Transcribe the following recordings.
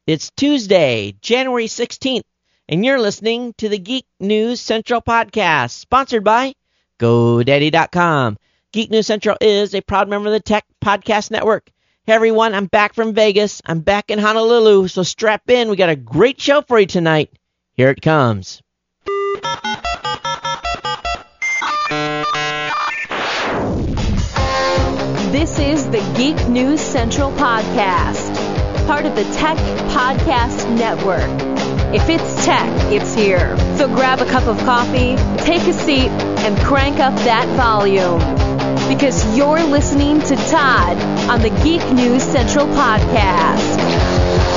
It's Tuesday, January 16th, and you're listening to the Geek News Central podcast, sponsored by GoDaddy.com. Geek News Central is a proud member of the Tech Podcast Network. Hey everyone, I'm back from Vegas. I'm back in Honolulu, so strap in. We got a great show for you tonight. Here it comes. This is the Geek News Central podcast, part of the Tech Podcast Network. If it's tech, it's here. So grab a cup of coffee, take a seat, and crank up that volume. Because you're listening to Todd on the Geek News Central podcast.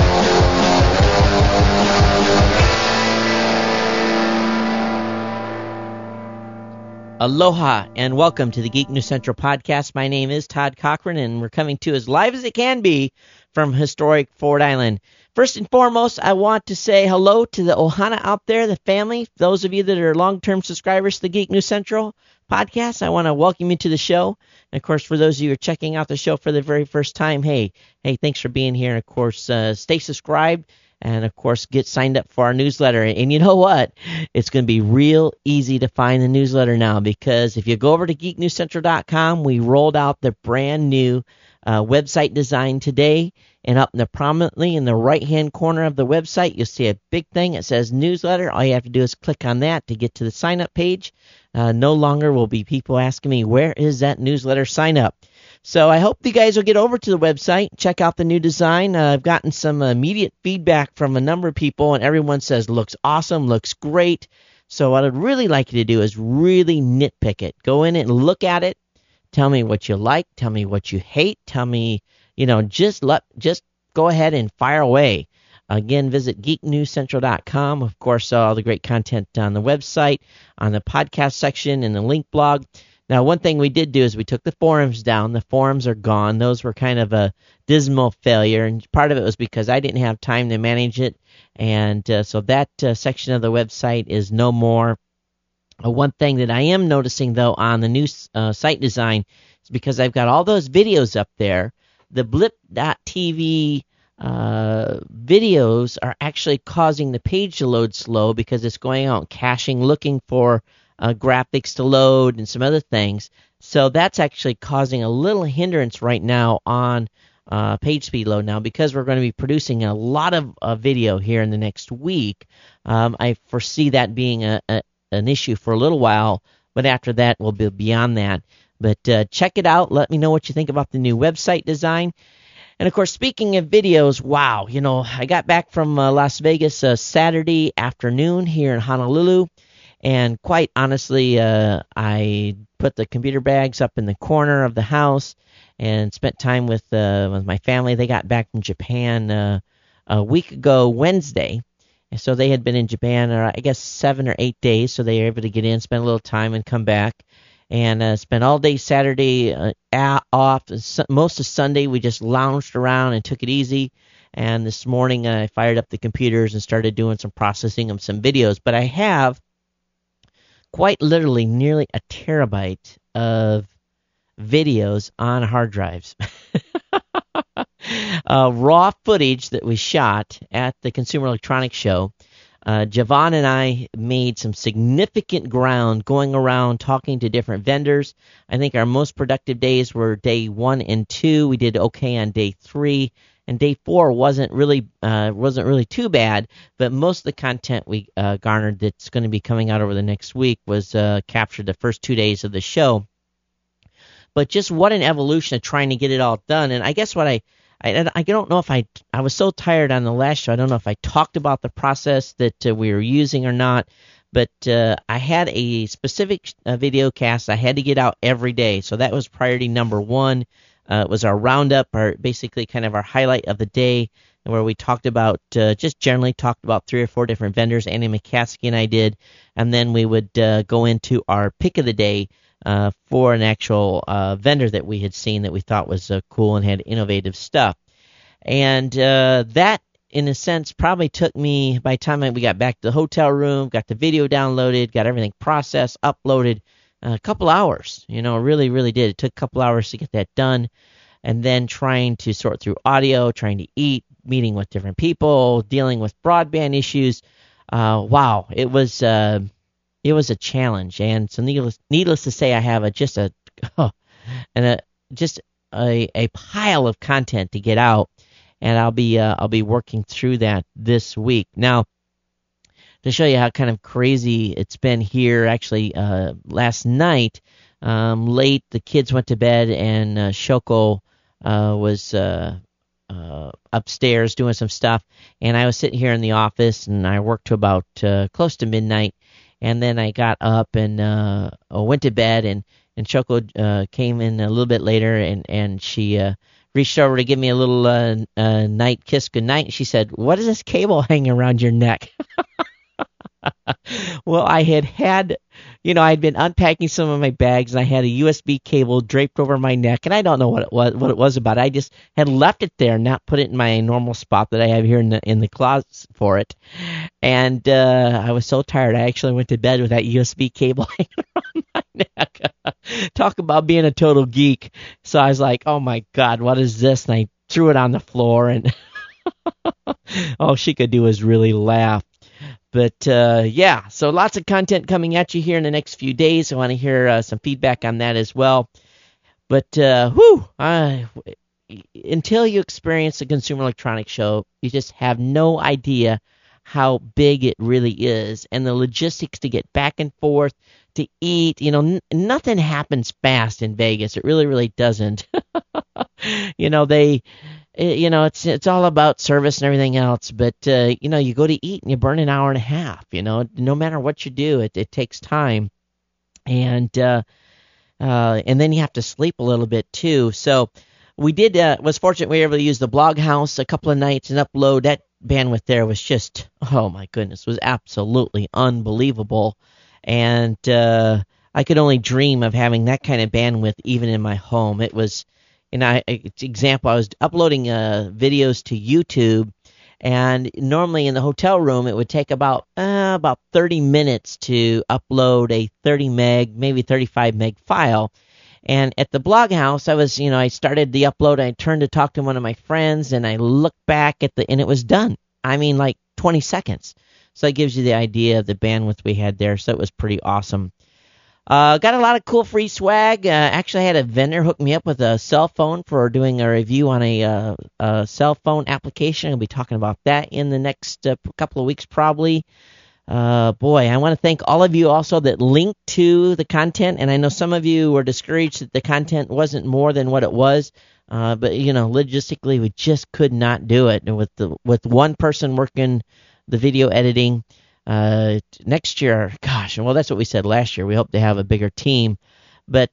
Aloha and welcome to the Geek News Central podcast. My name is Todd Cochran and we're coming to you as live as it can be from historic Ford Island. First and foremost, I want to say hello to the Ohana out there, the family. Those of you that are long-term subscribers to the Geek News Central podcast, I want to welcome you to the show. And of course, for those of you who are checking out the show for the very first time, hey, thanks for being here. And of course, stay subscribed. And, of course, get signed up for our newsletter. And you know what? It's going to be real easy to find the newsletter now because if you go over to geeknewscentral.com, we rolled out the brand new website design today. And up prominently in the right-hand corner of the website, you'll see a big thing that says newsletter. All you have to do is click on that to get to the sign-up page. No longer will be people asking me, where is that newsletter sign-up? So I hope you guys will get over to the website, check out the new design. I've gotten some immediate feedback from a number of people, and everyone says looks awesome, looks great. So what I'd really like you to do is really nitpick it. Go in and look at it. Tell me what you like. Tell me what you hate. Tell me, just go ahead and fire away. Again, visit geeknewscentral.com. Of course, all the great content on the website, on the podcast section, and the link blog. Now, one thing we did do is we took the forums down. The forums are gone. Those were kind of a dismal failure, and part of it was because I didn't have time to manage it, and so that section of the website is no more. One thing that I am noticing, though, on the new site design is because I've got all those videos up there, the blip.tv videos are actually causing the page to load slow because it's going out caching, looking for graphics to load and some other things. So that's actually causing a little hindrance right now on page speed load now because we're going to be producing a lot of video here in the next week. I foresee that being an issue for a little while, but after that we'll be beyond that. But check it out. Let me know what you think about the new website design. And, of course, speaking of videos, wow, I got back from Las Vegas Saturday afternoon here in Honolulu. And quite honestly, I put the computer bags up in the corner of the house and spent time with my family. They got back from Japan a week ago Wednesday. And so they had been in Japan, I guess, 7 or 8 days. So they were able to get in, spend a little time, and come back. And spent all day Saturday off. Most of Sunday we just lounged around and took it easy. And this morning I fired up the computers and started doing some processing of some videos. But I have quite literally nearly a terabyte of videos on hard drives. Raw footage that was shot at the Consumer Electronics Show. Javon and I made some significant ground going around talking to different vendors. I think our most productive days were day 1 and 2. We did okay on day 3. And day 4 wasn't really too bad, but most of the content we garnered that's going to be coming out over the next week was captured the first 2 days of the show. But just what an evolution of trying to get it all done. And I guess what I don't know if I was so tired on the last show. I don't know if I talked about the process that we were using or not. But I had a specific video cast I had to get out every day, so that was priority number 1. It was our roundup, basically kind of our highlight of the day, where we talked about, just generally talked about 3 or 4 different vendors. Andy McCaskey and I did, and then we would go into our pick of the day for an actual vendor that we had seen that we thought was cool and had innovative stuff. And that, in a sense, probably took me, by the time we got back to the hotel room, got the video downloaded, got everything processed, uploaded, a couple hours. Really, really did. It took a couple hours to get that done. And then trying to sort through audio, trying to eat, meeting with different people, dealing with broadband issues. Wow, it was a challenge, and so needless to say, I have a pile of content to get out, and I'll be working through that this week. Now, to show you how kind of crazy it's been here, actually, last night, late, the kids went to bed, and Shoko was upstairs doing some stuff, and I was sitting here in the office, and I worked to about close to midnight, and then I got up and went to bed, and Shoko came in a little bit later, and she reached over to give me a little night kiss goodnight, and she said, "What is this cable hanging around your neck?" Well, I'd been unpacking some of my bags, and I had a USB cable draped over my neck, and I don't know what it was about. I just had left it there, not put it in my normal spot that I have here in the closet for it. And I was so tired, I actually went to bed with that USB cable hanging around my neck. Talk about being a total geek. So I was like, "Oh my God, what is this?" And I threw it on the floor, and all she could do was really laugh. But so lots of content coming at you here in the next few days. I want to hear some feedback on that as well. But until you experience the Consumer Electronics Show, you just have no idea how big it really is, and the logistics to get back and forth, to eat. Nothing happens fast in Vegas. It really, really doesn't. It's all about service and everything else, but you go to eat and you burn an hour and a half. No matter what you do, it takes time, and then you have to sleep a little bit too. So we was fortunate we were able to use the Blog House a couple of nights and upload. That bandwidth there was just, oh my goodness, was absolutely unbelievable, and I could only dream of having that kind of bandwidth even in my home. It was. Example, I was uploading videos to YouTube, and normally in the hotel room it would take about 30 minutes to upload a 30 meg, maybe 35 meg file. And at the Blog House, I started the upload, I turned to talk to one of my friends, and I looked back and it was done. I mean, like 20 seconds. So that gives you the idea of the bandwidth we had there, so it was pretty awesome. Got a lot of cool free swag. Actually, I had a vendor hook me up with a cell phone for doing a review on a cell phone application. I'll be talking about that in the next couple of weeks probably. I want to thank all of you also that linked to the content, and I know some of you were discouraged that the content wasn't more than what it was, but logistically we just could not do it. And with one person working the video editing, next year, gosh, well, that's what we said last year. We hope to have a bigger team. But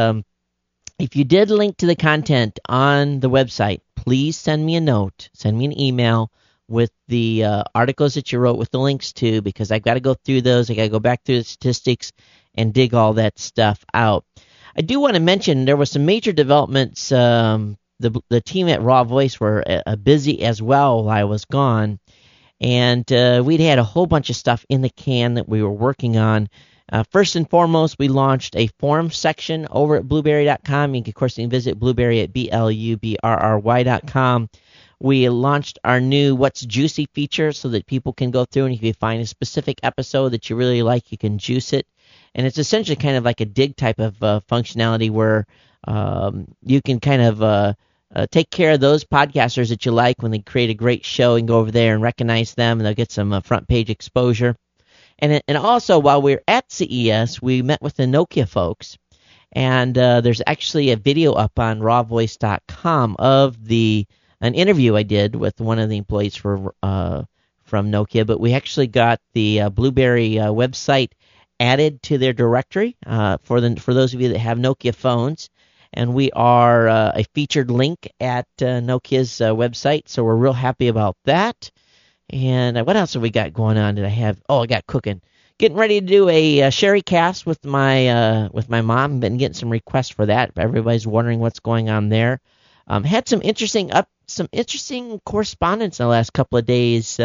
if you did link to the content on the website, please send me a note, send me an email with the articles that you wrote with the links to, because I've got to go through those. I got to go back through the statistics and dig all that stuff out. I do want to mention there were some major developments. The team at Raw Voice were busy as well while I was gone. And we'd had a whole bunch of stuff in the can that we were working on. First and foremost, we launched a forum section over at Blueberry.com. You can visit Blueberry at BLUBRRY.com. We launched our new What's Juicy feature so that people can go through, and if you find a specific episode that you really like, you can juice it. And it's essentially kind of like a dig type of functionality where you can kind of take care of those podcasters that you like when they create a great show, and go over there and recognize them, and they'll get some front page exposure. And also, while we were at CES, we met with the Nokia folks, and there's actually a video up on rawvoice.com of an interview I did with one of the employees from Nokia. But we actually got the Blueberry website added to their directory for those of you that have Nokia phones. And we are a featured link at Nokia's website, so we're real happy about that. And what else have we got going on? I got cooking. Getting ready to do a Sherry cast with my mom. Been getting some requests for that. Everybody's wondering what's going on there. Had some interesting correspondence in the last couple of days.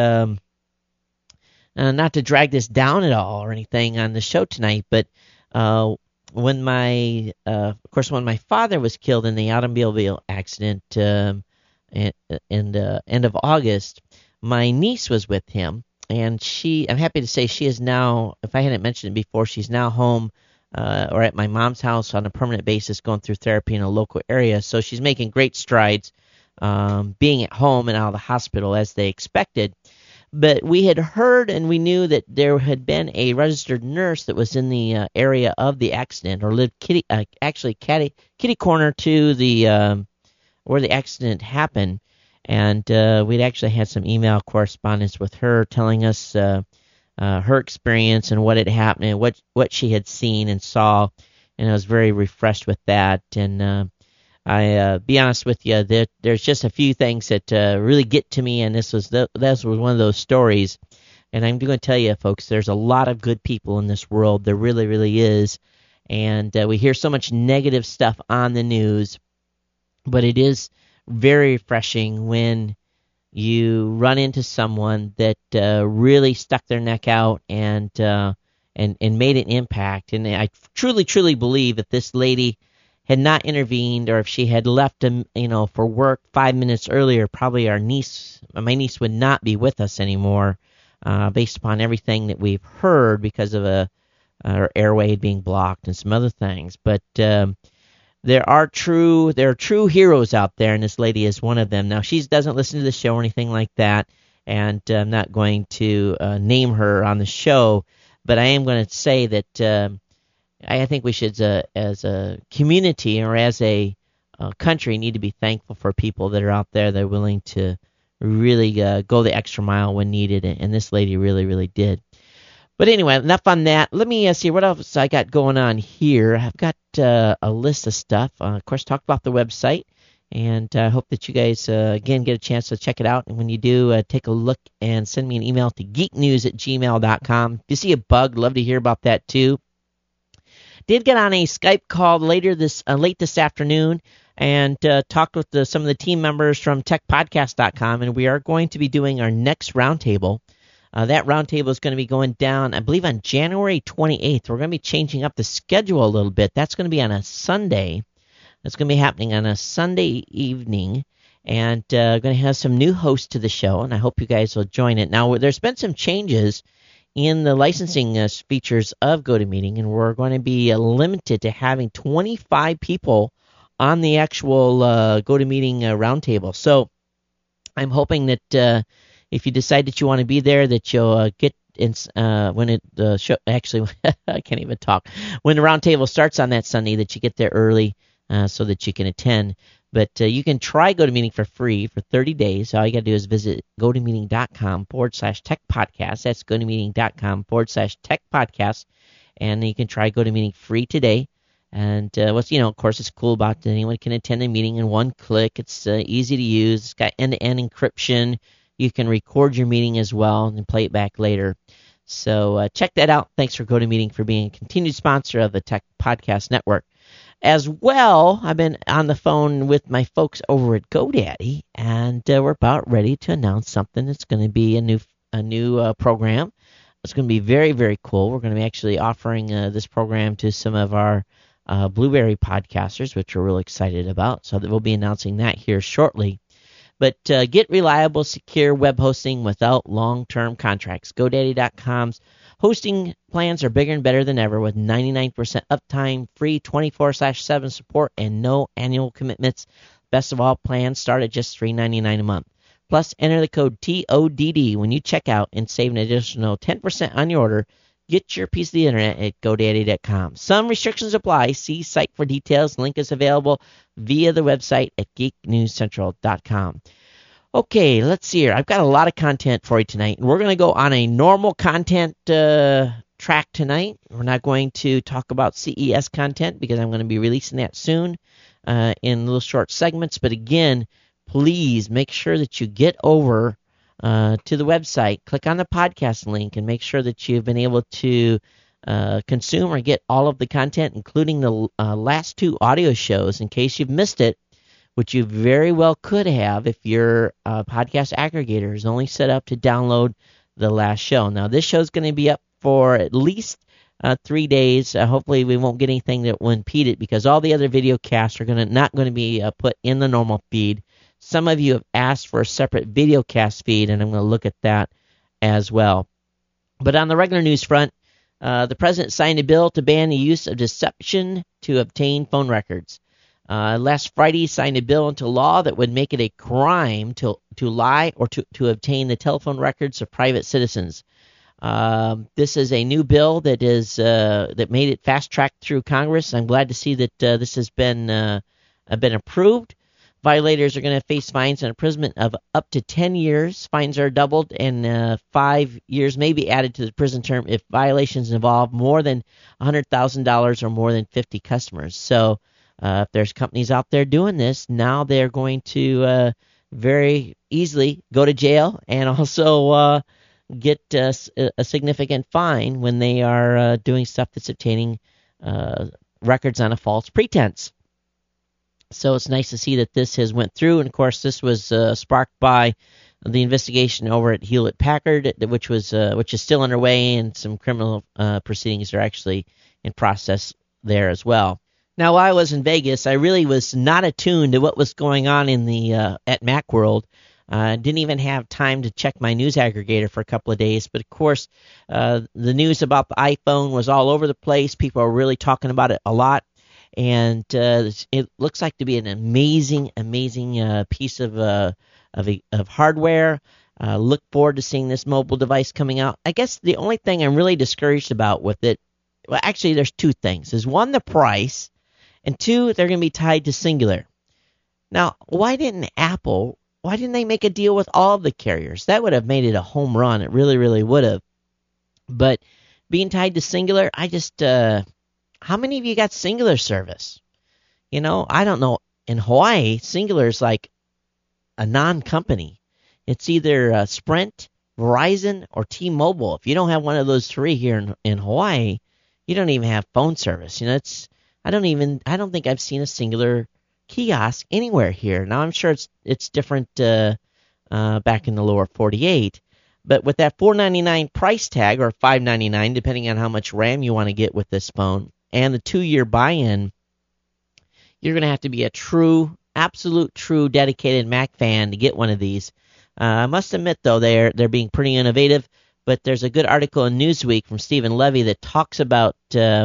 Not to drag this down at all or anything on the show tonight, but when my father was killed in the automobile accident, end of August, my niece was with him, and I'm happy to say she is now, if I hadn't mentioned it before, she's now home or at my mom's house on a permanent basis going through therapy in a local area. So she's making great strides being at home and out of the hospital as they expected. But we had heard and we knew that there had been a registered nurse that was in the area of the accident, or lived kitty corner to the where the accident happened. And we'd actually had some email correspondence with her telling us her experience and what had happened and what she had seen and saw. And I was very refreshed with that. And I be honest with you, there's just a few things that really get to me, and this was one of those stories. And I'm going to tell you, folks, there's a lot of good people in this world. There really, really is. And we hear so much negative stuff on the news, but it is very refreshing when you run into someone that really stuck their neck out and made an impact. And I truly, truly believe that this lady had not intervened, or if she had left him, for work 5 minutes earlier, probably my niece would not be with us anymore, based upon everything that we've heard because of her airway being blocked and some other things. But there are true heroes out there, and this lady is one of them. Now, she doesn't listen to the show or anything like that, and I'm not going to name her on the show, but I am going to say that I think we should, as a community or as a country, need to be thankful for people that are out there that are willing to really go the extra mile when needed, and this lady really, really did. But anyway, enough on that. Let me see what else I got going on here. I've got a list of stuff. Of course, talked about the website, and I hope that you guys, again, get a chance to check it out. And when you do, take a look and send me an email to geeknews@gmail.com. If you see a bug, love to hear about that too. Did get on a Skype call late this afternoon and talked with some of the team members from techpodcast.com, and we are going to be doing our next roundtable. That roundtable is going to be going down, I believe, on January 28th. We're going to be changing up the schedule a little bit. That's going to be on a Sunday. That's going to be happening on a Sunday evening, and going to have some new hosts to the show, and I hope you guys will join it. Now, there's been some changes in the licensing features of GoToMeeting, and we're going to be limited to having 25 people on the actual GoToMeeting roundtable. So I'm hoping that if you decide that you want to be there, that you'll get in when the show actually I can't even talk, when the roundtable starts on that Sunday, that you get there early so that you can attend. But you can try GoToMeeting for free for 30 days. All you got to do is visit gotomeeting.com/techpodcast. That's gotomeeting.com/techpodcast. And you can try GoToMeeting free today. And of course, it's cool about that anyone can attend a meeting in one click. It's easy to use. It's got end-to-end encryption. You can record your meeting as well and play it back later. So check that out. Thanks for GoToMeeting for being a continued sponsor of the Tech Podcast Network. As well, I've been on the phone with my folks over at GoDaddy, and we're about ready to announce something. It's going to be a new program. It's going to be very, very cool. We're going to be actually offering this program to some of our Blueberry podcasters, which we're really excited about. So we'll be announcing that here shortly. But get reliable, secure web hosting without long-term contracts. GoDaddy.com's hosting plans are bigger and better than ever with 99% uptime, free 24/7 support, and no annual commitments. Best of all, plans start at just $3.99 a month. Plus, enter the code TODD when you check out and save an additional 10% on your order. Get your piece of the internet at GoDaddy.com. Some restrictions apply. See site for details. Link is available via the website at geeknewscentral.com. Okay, let's see here. I've got a lot of content for you tonight, and we're going to go on a normal content track tonight. We're not going to talk about CES content because I'm going to be releasing that soon in little short segments. But again, please make sure that you get over to the website, click on the podcast link, and make sure that you've been able to consume or get all of the content, including the last two audio shows, in case you've missed it, which you very well could have if your podcast aggregator is only set up to download the last show. Now, this show is going to be up for at least 3 days. Hopefully, we won't get anything that will impede it because all the other video casts are not going to be put in the normal feed. some of you have asked for a separate video cast feed, and I'm going to look at that as well. But on the regular news front, the president signed a bill to ban the use of deception to obtain phone records. Last Friday, he signed a bill into law that would make it a crime to lie or to obtain the telephone records of private citizens. This is a new bill that is that made it fast-tracked through Congress. I'm glad to see that this has been approved. Violators are going to face fines and imprisonment of up to 10 years. Fines are doubled, and 5 years may be added to the prison term if violations involve more than $100,000 or more than 50 customers. So if there's companies out there doing this, now they're going to very easily go to jail and also get a significant fine when they are doing stuff that's obtaining records on a false pretense. So it's nice to see that this has went through, and of course this was sparked by the investigation over at Hewlett Packard, which is still underway, and some criminal proceedings are actually in process there as well. Now, while I was in Vegas, I really was not attuned to what was going on in the at Macworld. Didn't even have time to check my news aggregator for a couple of days. But, of course, the news about the iPhone was all over the place. People are really talking about it a lot. And it looks like to be an amazing piece of hardware. Look forward to seeing this mobile device coming out. I guess the only thing I'm really discouraged about with it, well, actually there's two things. Is one, the price, and two, they're going to be tied to Singular. Now, why didn't they make a deal with all of the carriers? That would have made it a home run. It really, really would have. But being tied to Singular, I just, how many of you got Singular service? You know, I don't know. In Hawaii, Singular is like a non-company. It's either Sprint, Verizon, or T-Mobile. If you don't have one of those three here in Hawaii, you don't even have phone service. You know, I don't think I've seen a Singular kiosk anywhere here. Now I'm sure it's different back in the lower 48, but with that $499 price tag, or $599 depending on how much RAM you want to get with this phone, and the 2-year buy-in, you're going to have to be a absolute true dedicated Mac fan to get one of these. I must admit though they're being pretty innovative, but there's a good article in Newsweek from Stephen Levy that talks about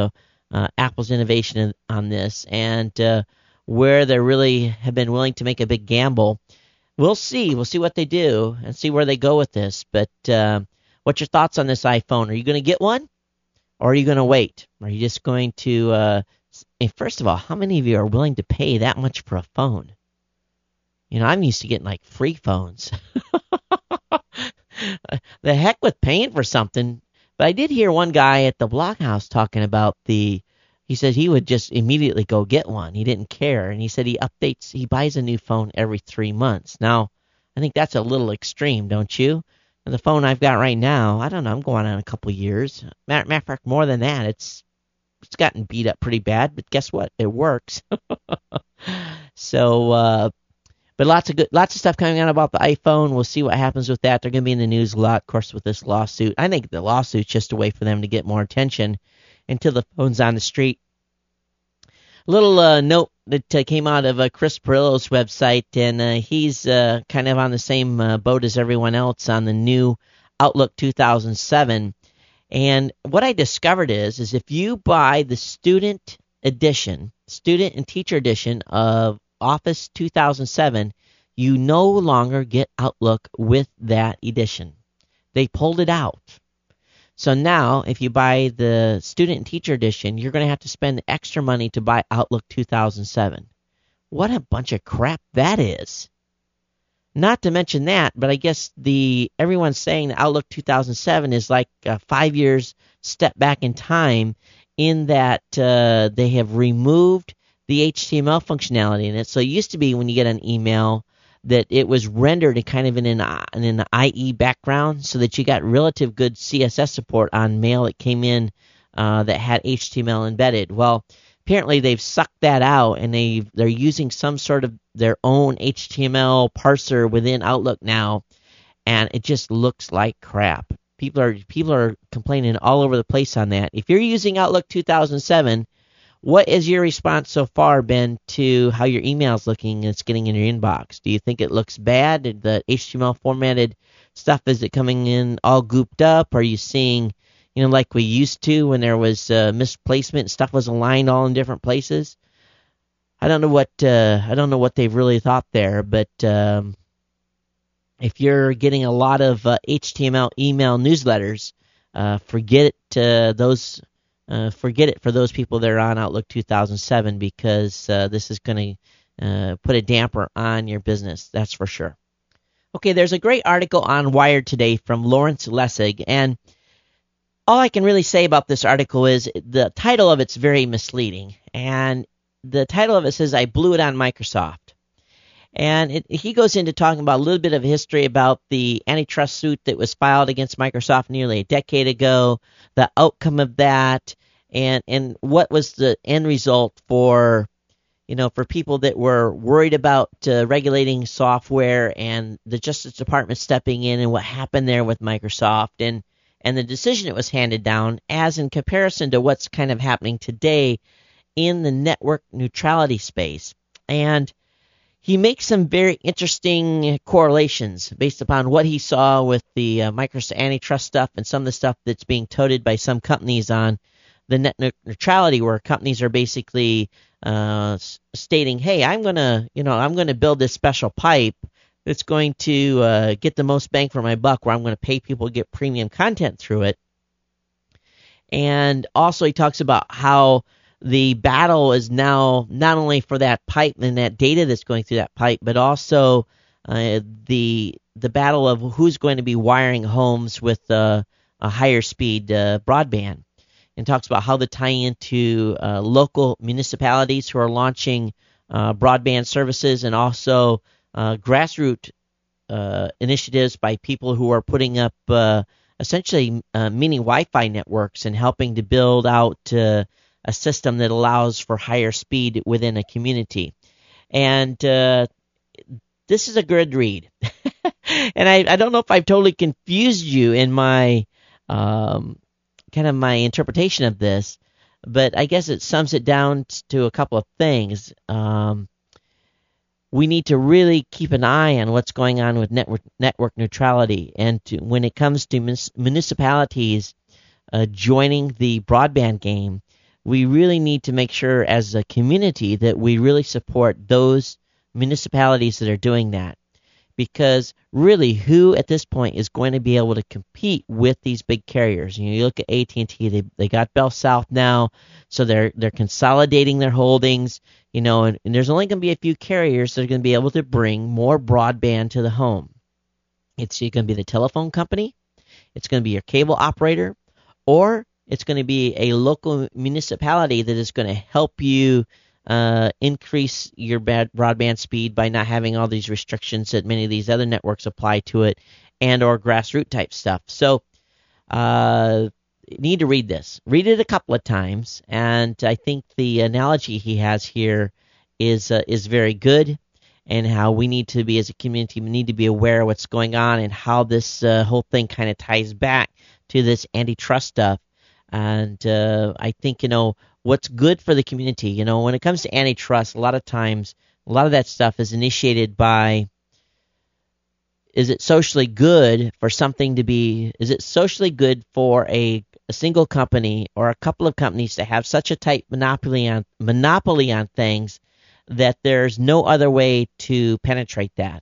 Apple's innovation on this, and where they really have been willing to make a big gamble. We'll see what they do and see where they go with this. But what's your thoughts on this iPhone? Are you going to get one, or are you going to wait? Are you just going to first of all, how many of you are willing to pay that much for a phone? You know, I'm used to getting like free phones. The heck with paying for something. But I did hear one guy at the Bloghouse talking about he said he would just immediately go get one. He didn't care. And he said he buys a new phone every 3 months. Now, I think that's a little extreme, don't you? And the phone I've got right now, I don't know, I'm going on a couple years. Matter of fact, more than that, it's gotten beat up pretty bad, but guess what? It works. So, but lots of stuff coming out about the iPhone. We'll see what happens with that. They're going to be in the news a lot, of course, with this lawsuit. I think the lawsuit's just a way for them to get more attention until the phone's on the street. A little note that came out of Chris Perillo's website, and he's kind of on the same boat as everyone else on the new Outlook 2007. And what I discovered is if you buy the student and teacher edition of Office 2007, you no longer get Outlook with that edition. They pulled it out. So now, if you buy the student and teacher edition, you're going to have to spend extra money to buy Outlook 2007. What a bunch of crap that is. Not to mention that, but I guess everyone's saying that Outlook 2007 is like 5 years step back in time, in that they have removed the HTML functionality in it. So it used to be when you get an email that it was rendered in kind of in an IE background, so that you got relative good CSS support on mail that came in that had HTML embedded. Well, apparently they've sucked that out, and they're using some sort of their own HTML parser within Outlook now, and it just looks like crap. People are complaining all over the place on that. If you're using Outlook 2007, What has your response so far been to how your email's looking and it's getting in your inbox? Do you think it looks bad? The HTML formatted stuff, is it coming in all gooped up? Are you seeing, like we used to when there was misplacement and stuff was aligned all in different places? I don't know what they've really thought there, but if you're getting a lot of HTML email newsletters, forget it for those people that are on Outlook 2007, because this is going to put a damper on your business, that's for sure. Okay, there's a great article on Wired today from Lawrence Lessig, and all I can really say about this article is the title of it's very misleading, and the title of it says, "I blew it on Microsoft." And he goes into talking about a little bit of history about the antitrust suit that was filed against Microsoft nearly a decade ago, the outcome of that, and what was the end result for people that were worried about regulating software, and the Justice Department stepping in, and what happened there with Microsoft, and the decision that was handed down as in comparison to what's kind of happening today in the network neutrality space. And he makes some very interesting correlations based upon what he saw with the Microsoft antitrust stuff and some of the stuff that's being touted by some companies on the net neutrality, where companies are basically stating, "Hey, I'm gonna build this special pipe that's going to get the most bang for my buck, where I'm going to pay people to get premium content through it." And also, he talks about how the battle is now not only for that pipe and that data that's going through that pipe, but also the battle of who's going to be wiring homes with a higher speed broadband. And talks about how the tie into local municipalities who are launching broadband services, and also grassroots initiatives by people who are putting up essentially mini Wi-Fi networks and helping to build out a system that allows for higher speed within a community. And this is a good read. And I don't know if I've totally confused you in my kind of my interpretation of this, but I guess it sums it down to a couple of things. We need to really keep an eye on what's going on with network neutrality, and when it comes to municipalities joining the broadband game, we really need to make sure as a community that we really support those municipalities that are doing that. Because really, who at this point is going to be able to compete with these big carriers? You look at AT&T; they got Bell South now, so they're consolidating their holdings. And there's only going to be a few carriers that are going to be able to bring more broadband to the home. It's going to be the telephone company, it's going to be your cable operator, or it's going to be a local municipality that is going to help you increase your broadband speed by not having all these restrictions that many of these other networks apply to it, and or grassroots type stuff. So you need to read this. Read it a couple of times, and I think the analogy he has here is very good, and how we need to be, as a community, we need to be aware of what's going on and how this whole thing kind of ties back to this antitrust stuff. And I think, what's good for the community, when it comes to antitrust, a lot of times, a lot of that stuff is initiated by, is it socially good for something to be, is it socially good for a single company or a couple of companies to have such a tight monopoly on things that there's no other way to penetrate that?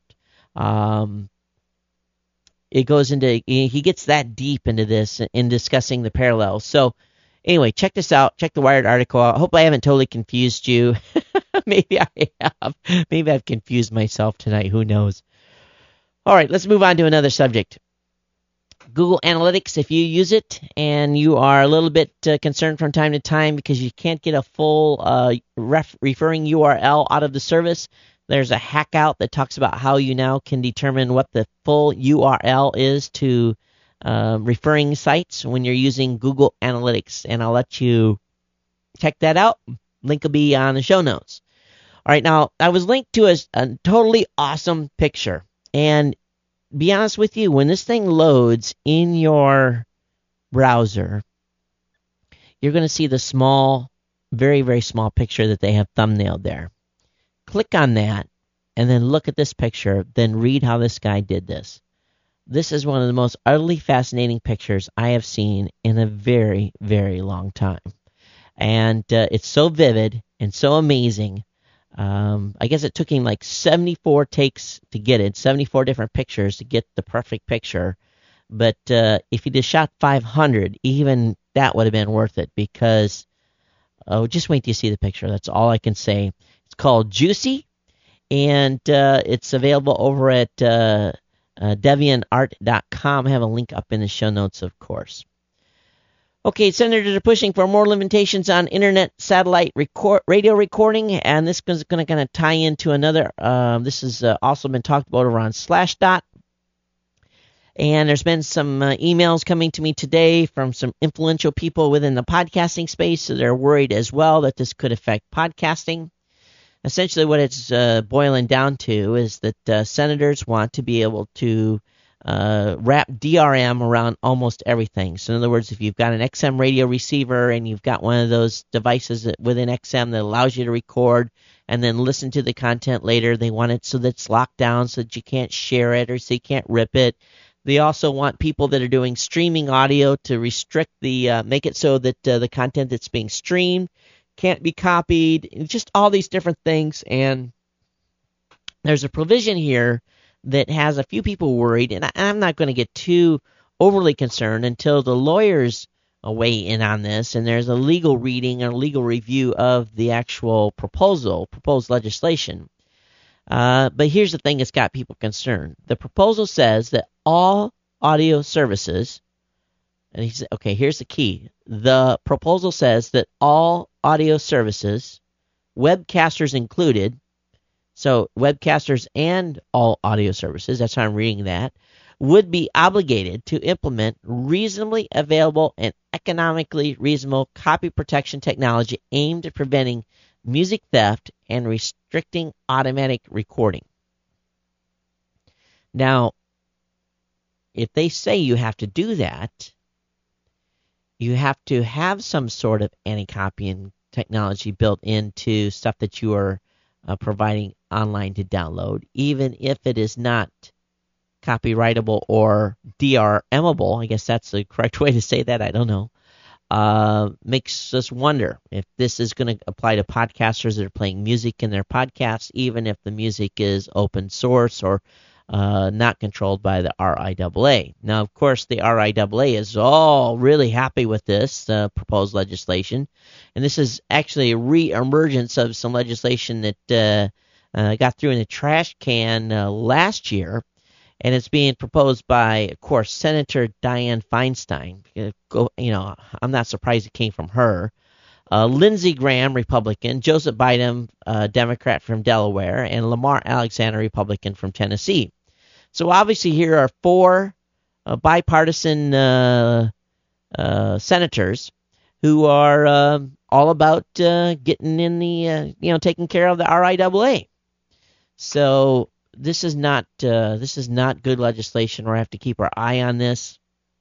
It goes into, he gets that deep into this in discussing the parallels. So anyway, check this out. Check the Wired article out. I hope I haven't totally confused you. Maybe I have. Maybe I've confused myself tonight. Who knows? All right, let's move on to another subject. Google Analytics, if you use it and you are a little bit concerned from time to time because you can't get a full referring URL out of the service, there's a hack out that talks about how you now can determine what the full URL is to referring sites when you're using Google Analytics. And I'll let you check that out. Link will be on the show notes. All right, now I was linked to a totally awesome picture. And be honest with you, when this thing loads in your browser, you're going to see the small very, very small picture that they have thumbnailed there. Click on that, and then look at this picture, then read how this guy did this. This is one of the most utterly fascinating pictures I have seen in a very, very long time. And it's so vivid and so amazing. I guess it took him like 74 takes to get it, 74 different pictures to get the perfect picture. But if he just shot 500, even that would have been worth it, because just wait till you see the picture. That's all I can say. It's called Juicy, and it's available over at deviantart.com. I have a link up in the show notes, of course. Okay, senators are pushing for more limitations on internet satellite radio recording, and this is going to kind of tie into another. This has also been talked about over on Slashdot. And there's been some emails coming to me today from some influential people within the podcasting space, so they're worried as well that this could affect podcasting. Essentially what it's boiling down to is that senators want to be able to wrap DRM around almost everything. So in other words, if you've got an XM radio receiver and you've got one of those devices within XM that allows you to record and then listen to the content later, they want it so that it's locked down so that you can't share it or so you can't rip it. They also want people that are doing streaming audio to restrict make it so that the content that's being streamed can't be copied, just all these different things. And there's a provision here that has a few people worried, and I'm not going to get too overly concerned until the lawyers weigh in on this, and there's a legal reading and a legal review of the actual proposed legislation. But here's the thing that's got people concerned. The proposal says that all audio services, and he said, okay, here's the key. The proposal says that all audio services, webcasters included, so webcasters and all audio services, that's how I'm reading that, would be obligated to implement reasonably available and economically reasonable copy protection technology aimed at preventing music theft and restricting automatic recording. Now, if they say you have to do that, you have to have some sort of anti-copying technology built into stuff that you are providing online to download, even if it is not copyrightable or DRMable. I guess that's the correct way to say that. I don't know. Makes us wonder if this is going to apply to podcasters that are playing music in their podcasts, even if the music is open source or not controlled by the RIAA. Now, of course, the RIAA is all really happy with this proposed legislation, and this is actually a re-emergence of some legislation that got through in the trash can last year, and it's being proposed by, of course, Senator Dianne Feinstein. I'm not surprised it came from her. Lindsey Graham, Republican, Joseph Biden, Democrat from Delaware, and Lamar Alexander, Republican from Tennessee. So obviously here are four bipartisan senators who are all about getting in the, taking care of the RIAA. So this is not good legislation. We're going to have to keep our eye on this.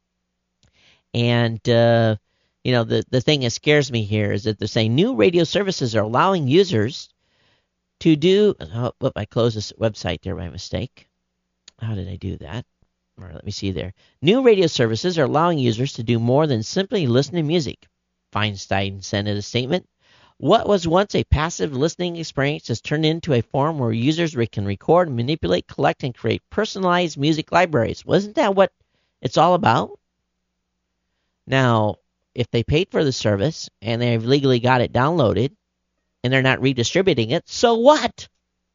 And the thing that scares me here is that they're saying new radio services are allowing users to do. I closed this website there by mistake. How did I do that? Or let me see there. New radio services are allowing users to do more than simply listen to music. Feinstein said in a statement, "What was once a passive listening experience has turned into a forum where users can record, manipulate, collect, and create personalized music libraries." Wasn't that what it's all about? Now, if they paid for the service and they've legally got it downloaded and they're not redistributing it, so what?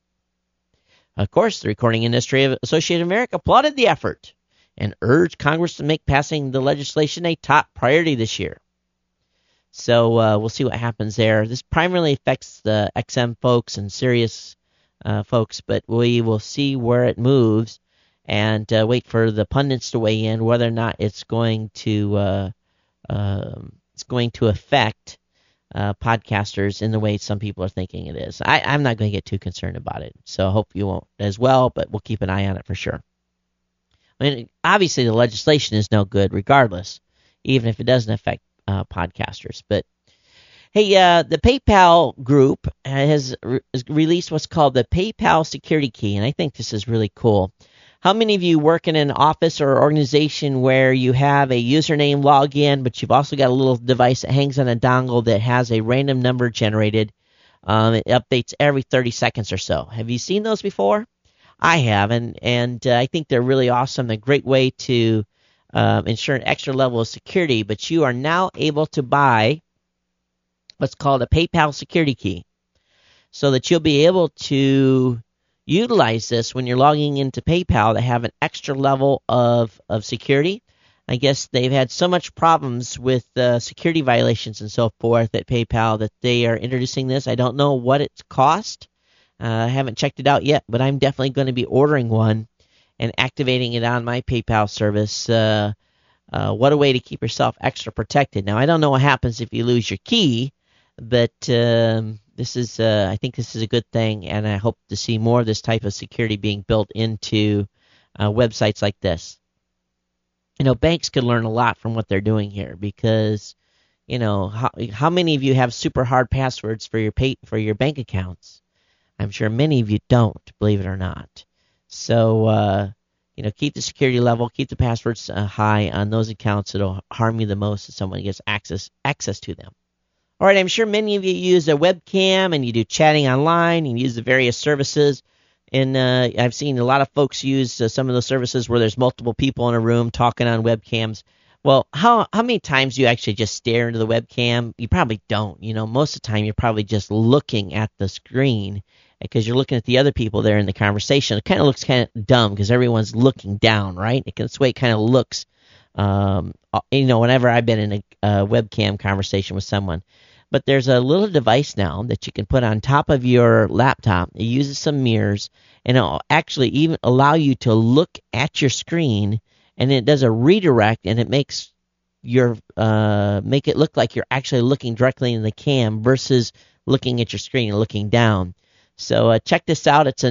Of course, the Recording Industry Association of America applauded the effort and urged Congress to make passing the legislation a top priority this year. So we'll see what happens there. This primarily affects the XM folks and Sirius folks, but we will see where it moves and wait for the pundits to weigh in whether or not it's going to affect podcasters in the way some people are thinking it is. I'm not going to get too concerned about it, so I hope you won't as well, but we'll keep an eye on it for sure. I mean, obviously the legislation is no good regardless, even if it doesn't affect podcasters. But Hey, the PayPal group has released what's called the PayPal security key, and I think this is really cool. How many of you work in an office or organization where you have a username login, but you've also got a little device that hangs on a dongle that has a random number generated? It updates every 30 seconds or so. Have you seen those before? I have, and I think they're really awesome. They're a great way to ensure an extra level of security, but you are now able to buy what's called a PayPal security key so that you'll be able to utilize this when you're logging into PayPal to have an extra level of security. I guess they've had so much problems with security violations and so forth at PayPal that they are introducing this. I don't know what it's cost. I haven't checked it out yet, but I'm definitely going to be ordering one and activating it on my PayPal service. What a way to keep yourself extra protected. Now, I don't know what happens if you lose your key, but this is I think this is a good thing, and I hope to see more of this type of security being built into websites like this. Banks could learn a lot from what they're doing here because, how many of you have super hard passwords for your bank accounts? I'm sure many of you don't, believe it or not. So, keep the security level, keep the passwords high on those accounts that'll harm you the most if someone gets access to them. All right, I'm sure many of you use a webcam and you do chatting online and use the various services. And I've seen a lot of folks use some of those services where there's multiple people in a room talking on webcams. Well, how many times do you actually just stare into the webcam? You probably don't. Most of the time you're probably just looking at the screen because you're looking at the other people there in the conversation. It kind of looks kind of dumb because everyone's looking down, right? That's the way it kind of looks, whenever I've been in a webcam conversation with someone. But there's a little device now that you can put on top of your laptop. It uses some mirrors, and it'll actually even allow you to look at your screen, and it does a redirect, and it makes make it look like you're actually looking directly in the cam versus looking at your screen and looking down. So check this out. It's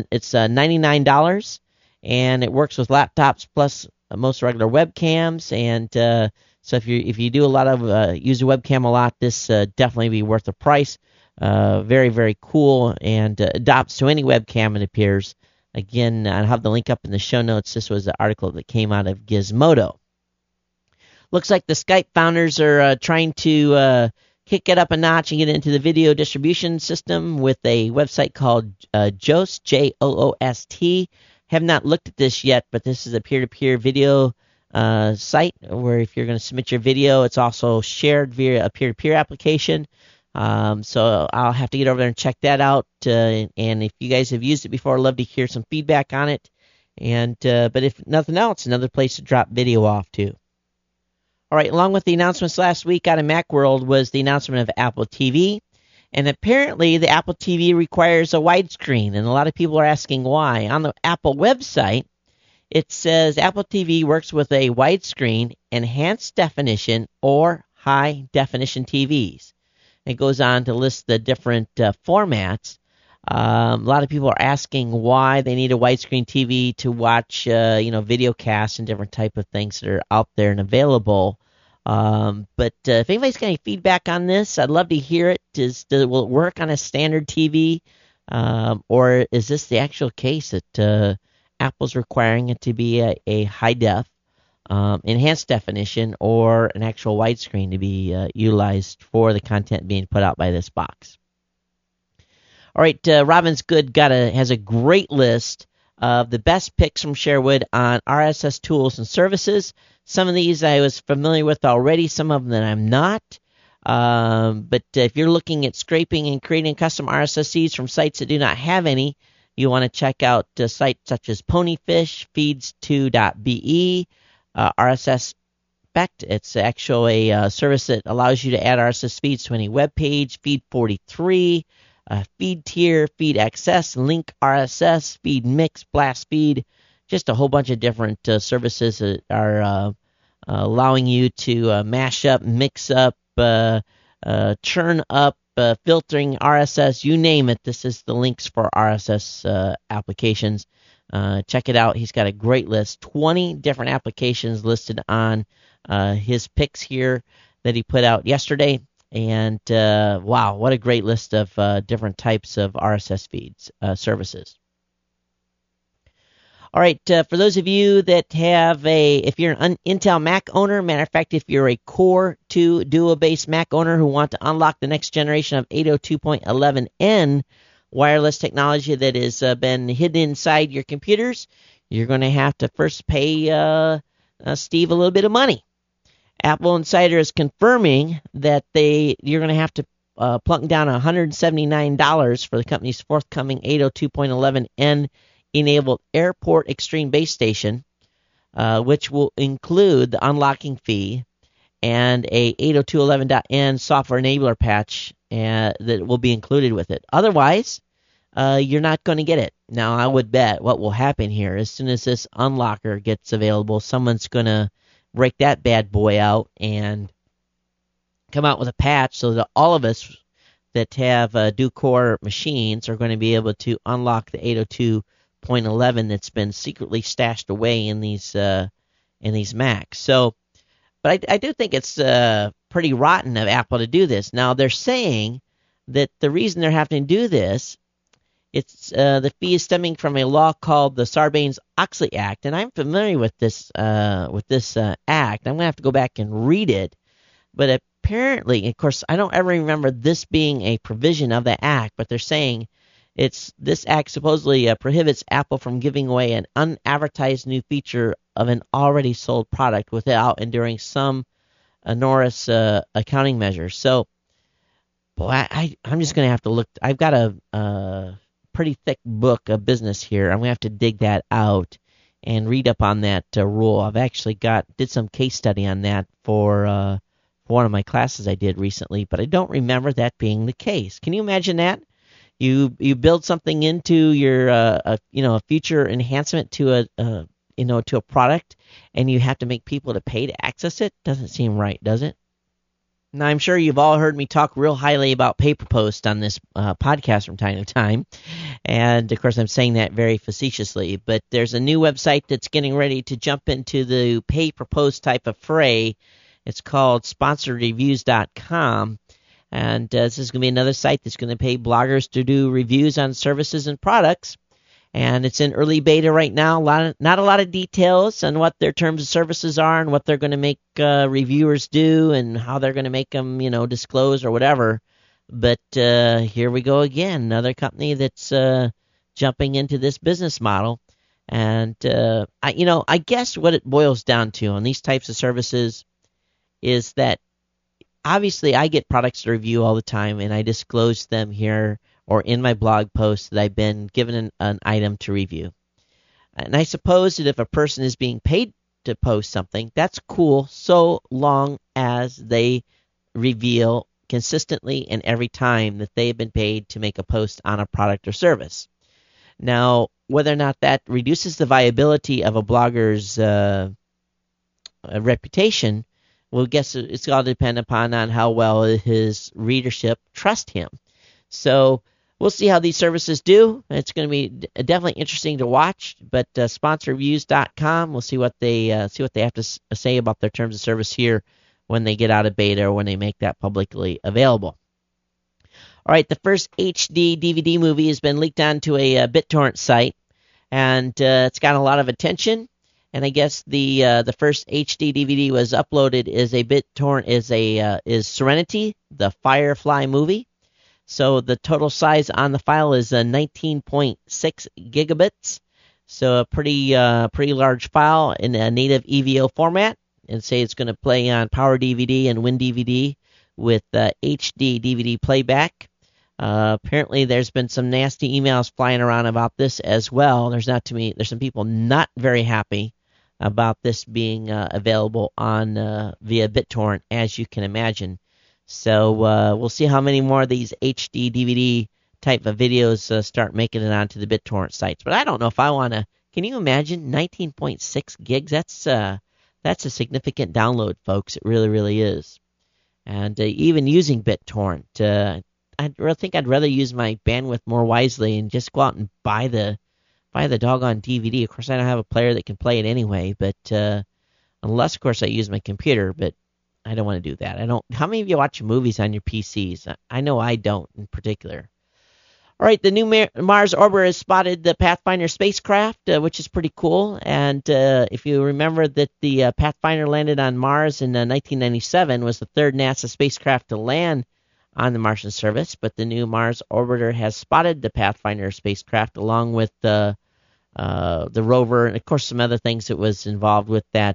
$99, and it works with laptops plus most regular webcams, and so if you do a lot of use a webcam a lot, this definitely be worth the price. Very, very cool, and adapts to any webcam, it appears. Again, I'll have the link up in the show notes. This was the article that came out of Gizmodo. Looks like the Skype founders are trying to kick it up a notch and get into the video distribution system with a website called Joost, Joost. Have not looked at this yet, but this is a peer-to-peer video site where if you're going to submit your video, it's also shared via a peer-to-peer application. So I'll have to get over there and check that out. And if you guys have used it before, I'd love to hear some feedback on it. And but if nothing else, another place to drop video off to. All right, along with the announcements last week out of Macworld was the announcement of Apple TV. And apparently the Apple TV requires a widescreen, and a lot of people are asking why. On the Apple website, it says Apple TV works with a widescreen, enhanced definition, or high-definition TVs. It goes on to list the different formats. A lot of people are asking why they need a widescreen TV to watch, video casts and different type of things that are out there and available. But if anybody's got any feedback on this, I'd love to hear it. Will it work on a standard TV, or is this the actual case that Apple's requiring it to be a high def, enhanced definition, or an actual widescreen to be utilized for the content being put out by this box? All right, Robin's Good has a great list of the best picks from Sherwood on RSS tools and services. Some of these I was familiar with already, some of them that I'm not. But if you're looking at scraping and creating custom RSS feeds from sites that do not have any, you want to check out sites such as Ponyfish, Feeds2.be, RSS Spect. It's actually a service that allows you to add RSS feeds to any web page. Feed43, Feed Tier, Feed Access, Link RSS, Feed Mix, Blast Feed. Just a whole bunch of different services that are allowing you to mash up, mix up, churn up, filtering RSS, you name it. This is the links for RSS applications. Check it out. He's got a great list, 20 different applications listed on his picks here that he put out yesterday. And wow, what a great list of different types of RSS feeds services. All right, for those of you that have if you're an Intel Mac owner, matter of fact, if you're a Core 2 Duo-based Mac owner who want to unlock the next generation of 802.11n wireless technology that has been hidden inside your computers, you're going to have to first pay Steve a little bit of money. Apple Insider is confirming that you're going to have to plunk down $179 for the company's forthcoming 802.11n enabled Airport Extreme Base Station, which will include the unlocking fee and a 802.11n software enabler patch that will be included with it. Otherwise, you're not going to get it. Now, I would bet what will happen here, as soon as this unlocker gets available, someone's going to break that bad boy out and come out with a patch so that all of us that have dual-core machines are going to be able to unlock the 802.11 that's been secretly stashed away in these Macs. So, but I do think it's pretty rotten of Apple to do this. Now, they're saying that the reason they're having to do this, it's the fee is stemming from a law called the Sarbanes-Oxley Act, and I'm familiar with this act. I'm going to have to go back and read it, but apparently, of course, I don't ever remember this being a provision of the act, but they're saying this act supposedly prohibits Apple from giving away an unadvertised new feature of an already sold product without enduring some onerous accounting measures. So, boy, I'm just going to have to look. I've got a pretty thick book of business here. I'm going to have to dig that out and read up on that rule. I've actually did some case study on that for one of my classes I did recently, but I don't remember that being the case. Can you imagine that? You build something into your a future enhancement to a product, and you have to make people to pay to access it? Doesn't seem right, does it? Now, I'm sure you've all heard me talk real highly about PaperPost on this podcast from time to time, and of course I'm saying that very facetiously, but there's a new website that's getting ready to jump into the pay-per-post type of fray. It's called sponsoredreviews.com, and this is going to be another site that's going to pay bloggers to do reviews on services and products. And it's in early beta right now. Not a lot of details on what their terms of services are and what they're going to make reviewers do and how they're going to make them, disclose or whatever. But here we go again, another company that's jumping into this business model. And I guess what it boils down to on these types of services is that obviously I get products to review all the time, and I disclose them here or in my blog post that I've been given an item to review. And I suppose that if a person is being paid to post something, that's cool so long as they reveal consistently and every time that they have been paid to make a post on a product or service. Now, whether or not that reduces the viability of a blogger's reputation, well, I guess it's all depend upon on how well his readership trust him. So we'll see how these services do. It's going to be definitely interesting to watch. But sponsorreviews.com, we'll see what they have to say about their terms of service here when they get out of beta or when they make that publicly available. All right, the first HD DVD movie has been leaked onto a BitTorrent site, and it's got a lot of attention. And I guess the first HD DVD was uploaded as a BitTorrent is Serenity, the Firefly movie. So the total size on the file is 19.6 gigabits. So a pretty large file in a native EVO format. And say it's going to play on Power DVD and WinDVD with HD DVD playback. Apparently there's been some nasty emails flying around about this as well. There's some people not very happy about this being available on via BitTorrent, as you can imagine. So we'll see how many more of these HD DVD type of videos start making it onto the BitTorrent sites. But I don't know if I want to. Can you imagine 19.6 gigs? That's a significant download, folks. It really, really is. And even using BitTorrent, I think I'd rather use my bandwidth more wisely and just go out and buy the doggone DVD. Of course, I don't have a player that can play it anyway, but unless, of course, I use my computer. But I don't want to do that. I don't. How many of you watch movies on your PCs? I know I don't in particular. All right, the new Mars orbiter has spotted the Pathfinder spacecraft, which is pretty cool. And if you remember that the Pathfinder landed on Mars in 1997, was the third NASA spacecraft to land on the Martian surface. But the new Mars orbiter has spotted the Pathfinder spacecraft along with the rover and, of course, some other things that was involved with that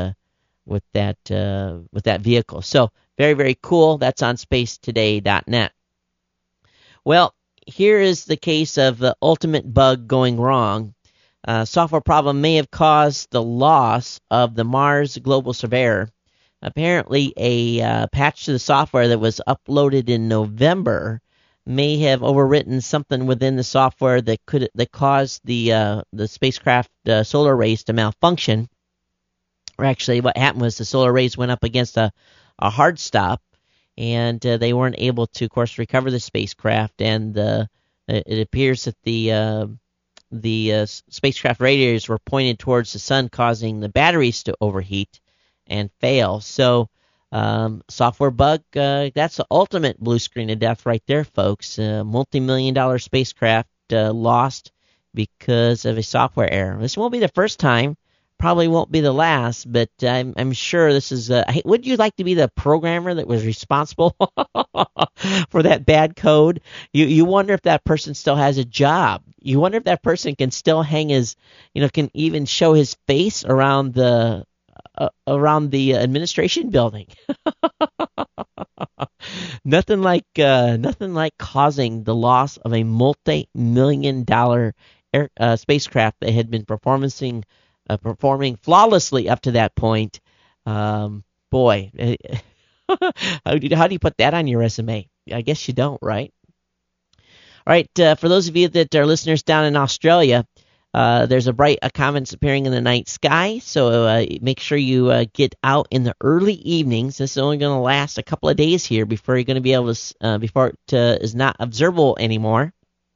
vehicle. So very, very cool. That's on spacetoday.net. Well, here is the case of the ultimate bug going wrong. Software problem may have caused the loss of the Mars Global Surveyor. Apparently, a patch to the software that was uploaded in November may have overwritten something within the software that caused the spacecraft solar arrays to malfunction. Or actually, what happened was the solar arrays went up against a hard stop, and they weren't able to, of course, recover the spacecraft. And it appears that the spacecraft radiators were pointed towards the sun, causing the batteries to overheat and fail. So, software bug, that's the ultimate blue screen of death right there, folks. Multi-million-dollar spacecraft lost because of a software error. This won't be the first time. Probably won't be the last, but I'm sure this is. Would you like to be the programmer that was responsible for that bad code? You wonder if that person still has a job. You wonder if that person can still hang his, can even show his face around the administration building. Nothing like causing the loss of a multi-million-dollar spacecraft that had been performing flawlessly up to that point. Boy, how do you put that on your resume? I guess you don't, right? All right, for those of you that are listeners down in Australia, there's a bright comets appearing in the night sky, so make sure you get out in the early evenings. This is only going to last a couple of days here before you're going to be able to, before it is not observable anymore.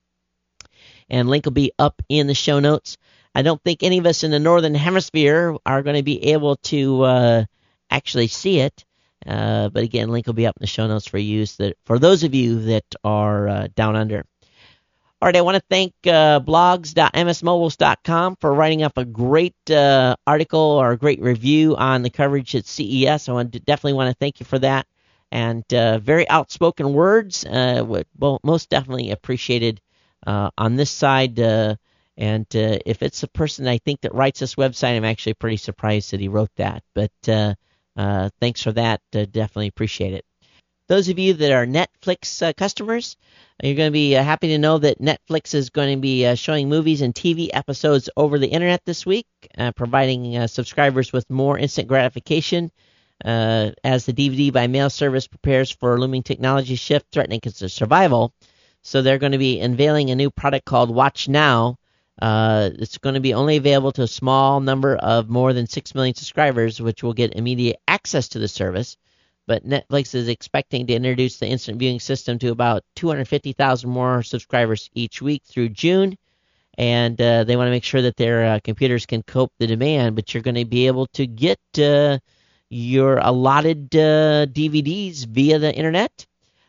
And link will be up in the show notes. I don't think any of us in the Northern Hemisphere are going to be able to actually see it. But again, link will be up in the show notes for for those of you that are down under. All right, I want to thank blogs.msmobiles.com for writing up a great article or a great review on the coverage at CES. Definitely want to thank you for that. And very outspoken words, most definitely appreciated on this side. And if it's a person I think that writes this website, I'm actually pretty surprised that he wrote that. But thanks for that. Definitely appreciate it. Those of you that are Netflix customers, you're going to be happy to know that Netflix is going to be showing movies and TV episodes over the internet this week, providing subscribers with more instant gratification as the DVD by mail service prepares for a looming technology shift threatening its survival. So they're going to be unveiling a new product called Watch Now. It's going to be only available to a small number of more than 6 million subscribers, which will get immediate access to the service. But Netflix is expecting to introduce the instant viewing system to about 250,000 more subscribers each week through June. And they want to make sure that their computers can cope the demand. But you're going to be able to get your allotted DVDs via the internet,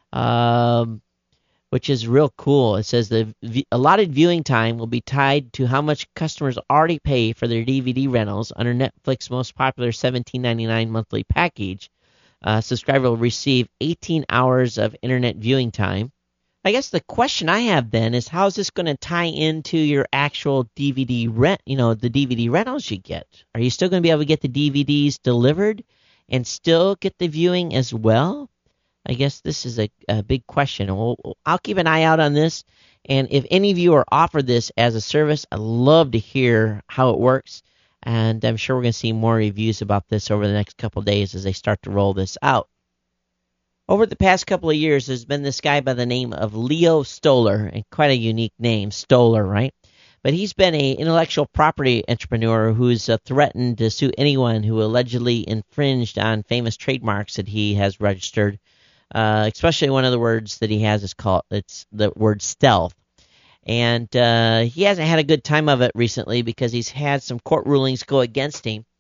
which is real cool. It says the allotted viewing time will be tied to how much customers already pay for their DVD rentals under Netflix's most popular $17.99 monthly package. Subscriber will receive 18 hours of internet viewing time. I guess the question I have then is, how is this going to tie into your actual DVD rent? The DVD rentals you get. Are you still going to be able to get the DVDs delivered and still get the viewing as well? I guess this is a big question. I'll keep an eye out on this. And if any of you are offered this as a service, I'd love to hear how it works. And I'm sure we're going to see more reviews about this over the next couple of days as they start to roll this out. Over the past couple of years, there's been this guy by the name of Leo Stoller, and quite a unique name, Stoller, right? But he's been an intellectual property entrepreneur who's threatened to sue anyone who allegedly infringed on famous trademarks that he has registered. Especially one of the words that he has it's the word stealth. And he hasn't had a good time of it recently because he's had some court rulings go against him.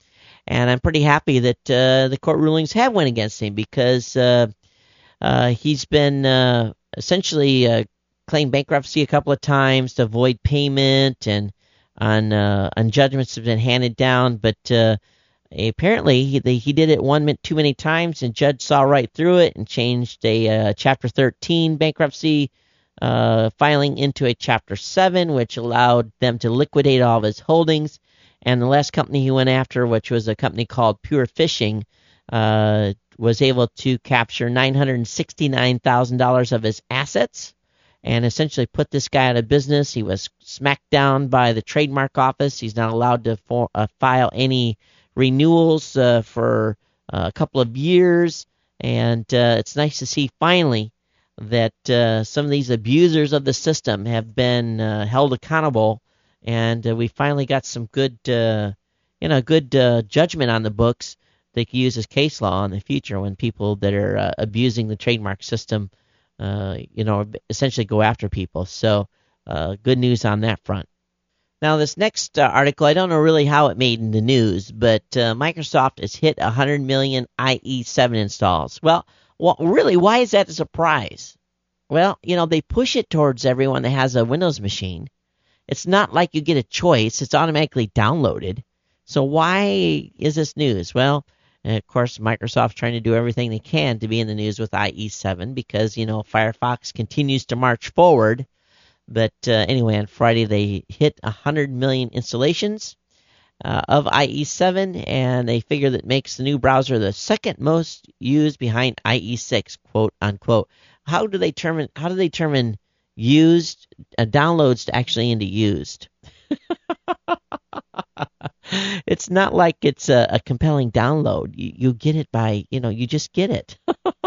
And I'm pretty happy that the court rulings have went against him, because he's been essentially claimed bankruptcy a couple of times to avoid payment, and on judgments have been handed down. But apparently he did it too many times, and judge saw right through it and changed a Chapter 13 bankruptcy filing into a Chapter 7, which allowed them to liquidate all of his holdings. And the last company he went after, which was a company called Pure Fishing, was able to capture $969,000 of his assets and essentially put this guy out of business. He was smacked down by the trademark office. He's not allowed to file any renewals for a couple of years. And it's nice to see finally that some of these abusers of the system have been held accountable. And we finally got some good judgment on the books they can use as case law in the future when people that are abusing the trademark system, essentially go after people. So good news on that front. Now, this next article, I don't know really how it made in the news, but Microsoft has hit 100 million IE7 installs. Well, really, why is that a surprise? Well, they push it towards everyone that has a Windows machine. It's not like you get a choice. It's automatically downloaded. So why is this news? Well, of course, Microsoft's trying to do everything they can to be in the news with IE7 because, Firefox continues to march forward. But anyway, on Friday, they hit 100 million installations of IE7, and they figure that makes the new browser the second most used behind IE6, quote unquote. How do they determine used downloads to actually into used? It's not like it's a compelling download. You get it by, you just get it.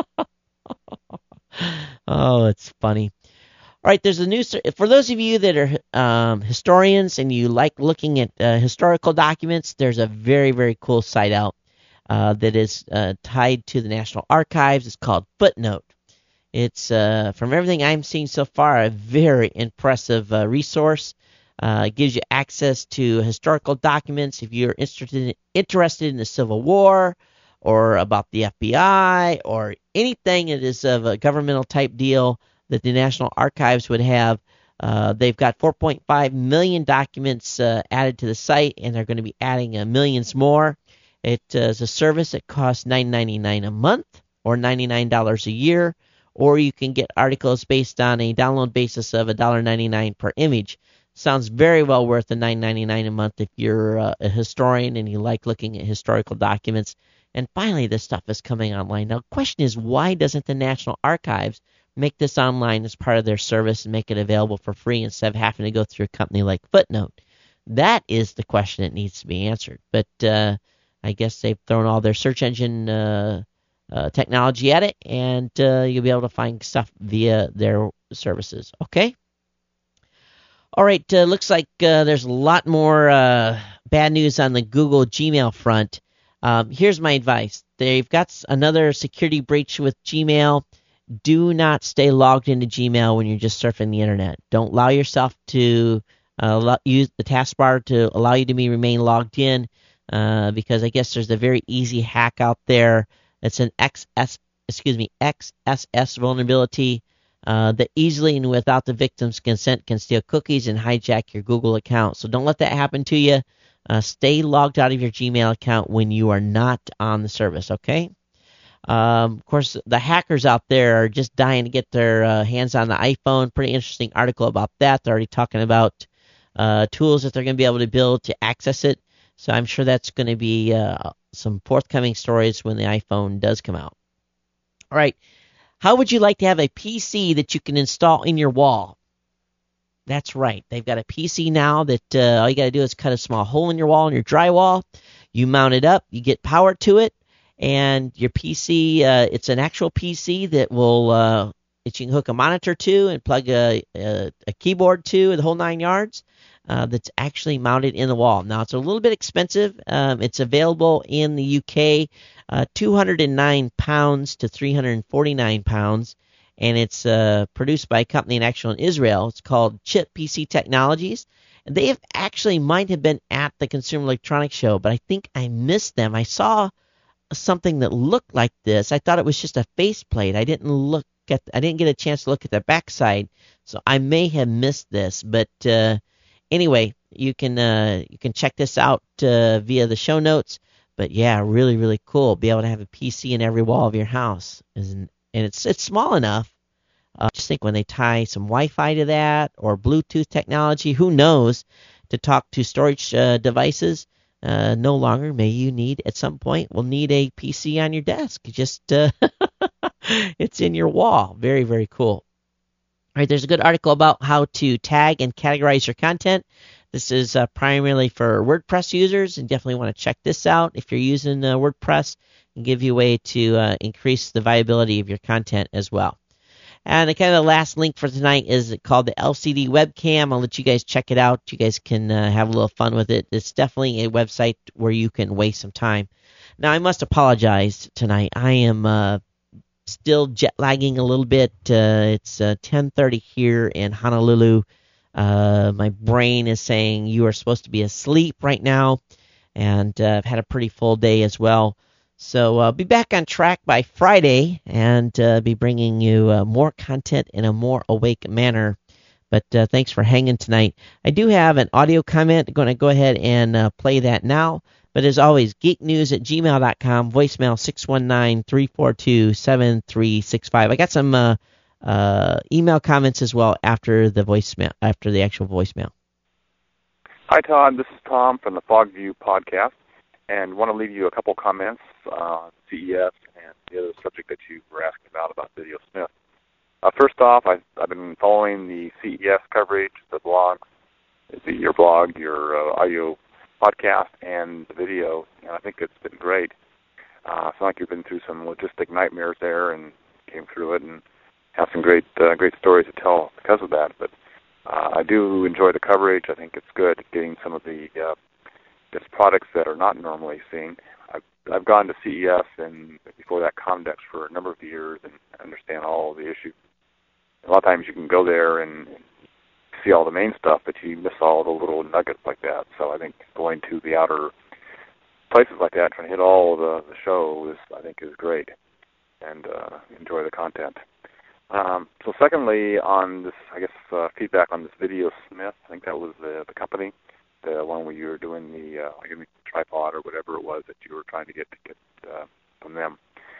Oh, it's funny. All right, there's a new, for those of you that are historians and you like looking at historical documents, there's a very, very cool site out that is tied to the National Archives. It's called Footnote. It's, from everything I'm seeing so far, a very impressive resource. It gives you access to historical documents if you're interested in the Civil War or about the FBI or anything that is of a governmental type deal that the National Archives would have. They've got 4.5 million documents added to the site, and they're going to be adding millions more. It is a service that costs $9.99 a month or $99 a year, or you can get articles based on a download basis of $1.99 per image. Sounds very well worth the $9.99 a month if you're a historian and you like looking at historical documents. And finally, this stuff is coming online. Now, the question is, why doesn't the National Archives make this online as part of their service and make it available for free instead of having to go through a company like Footnote? That is the question that needs to be answered. But I guess they've thrown all their search engine technology at it, and you'll be able to find stuff via their services. Okay? All right, looks like there's a lot more bad news on the Google Gmail front. Here's my advice. They've got another security breach with Gmail. Do not stay logged into Gmail when you're just surfing the internet. Don't allow yourself to use the taskbar to allow you to remain logged in, because I guess there's a very easy hack out there. It's an XSS vulnerability that easily and without the victim's consent can steal cookies and hijack your Google account. So don't let that happen to you. Stay logged out of your Gmail account when you are not on the service, okay? Of course, the hackers out there are just dying to get their hands on the iPhone. Pretty interesting article about that. They're already talking about tools that they're going to be able to build to access it. So I'm sure that's going to be some forthcoming stories when the iPhone does come out. All right. How would you like to have a PC that you can install in your wall? That's right. They've got a PC now that all you got to do is cut a small hole in your wall in your drywall. You mount it up. You get power to it. And your PC, it's an actual PC that will that you can hook a monitor to and plug a keyboard to, the whole 9 yards. That's actually mounted in the wall. Now, it's a little bit expensive. It's available in the UK, £209 to £349, and it's produced by a company in Israel. It's called Chip PC Technologies, They actually might have been at the Consumer Electronics Show, but I think I missed them. I saw something that looked like this. I thought it was just a faceplate. I didn't get a chance to look at the backside, so I may have missed this. But anyway, you can check this out via the show notes. But yeah, really, really cool. Be able to have a PC in every wall of your house, and it's small enough. Just think when they tie some Wi-Fi to that or Bluetooth technology, who knows, to talk to storage devices. No longer may you need at some point will need a PC on your desk. Just it's in your wall. Very, very cool. All right, there's a good article about how to tag and categorize your content. This is primarily for WordPress users, and definitely want to check this out if you're using WordPress, and give you a way to increase the viability of your content as well. And the kind of the last link for tonight is called the LCD Webcam. I'll let you guys check it out. You guys can have a little fun with it. It's definitely a website where you can waste some time. Now, I must apologize tonight. I am still jet lagging a little bit. It's 10:30 here in Honolulu. My brain is saying you are supposed to be asleep right now, and I've had a pretty full day as well. So I'll be back on track by Friday and be bringing you more content in a more awake manner. But thanks for hanging tonight. I do have an audio comment. I'm going to go ahead and play that now. But as always, geeknews@gmail.com, voicemail 619-342-7365. I got some email comments as well after the actual voicemail. Hi, Todd. This is Tom from the Fogview podcast, and want to leave you a couple comments on CES and the other subject that you were asking about Video Smith. First off, I've been following the CES coverage, the blogs, your blog, your audio podcast, and the video, and I think it's been great. It's like you've been through some logistic nightmares there and came through it, and have some great stories to tell because of that. But I do enjoy the coverage. I think it's good getting some of the just products that are not normally seen. I've gone to CES and before that Comdex for a number of years and understand all of the issues. A lot of times you can go there and see all the main stuff, but you miss all the little nuggets like that. So I think going to the outer places like that, trying to hit all the show, I think is great, and enjoy the content. So secondly, on this, I guess, feedback on this Video Smith, I think that was the company, the one where you were doing the tripod or whatever it was that you were trying to get from them.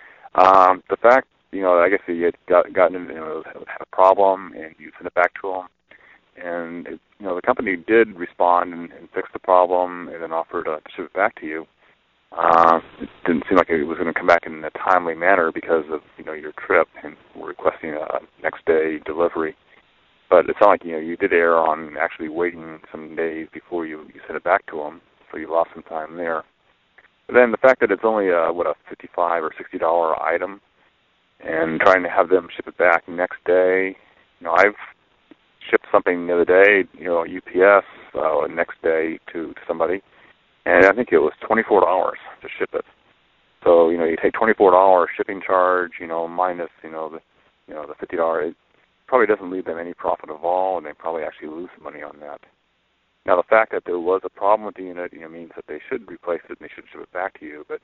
The fact, I guess you had gotten, had a problem and you sent it back to them, and the company did respond and fix the problem and then offered to ship it back to you. It didn't seem like it was going to come back in a timely manner because of your trip and requesting a next day delivery. But it sounded like you did err on actually waiting some days before you sent it back to them, so you lost some time there. But then the fact that it's only a $55 or $60 item, and trying to have them ship it back next day. I've shipped something the other day, UPS next day to somebody, and I think it was $24 to ship it. So you take $24 shipping charge, minus the $50. It probably doesn't leave them any profit at all, and they probably actually lose money on that. Now the fact that there was a problem with the unit, means that they should replace it and they should ship it back to you. But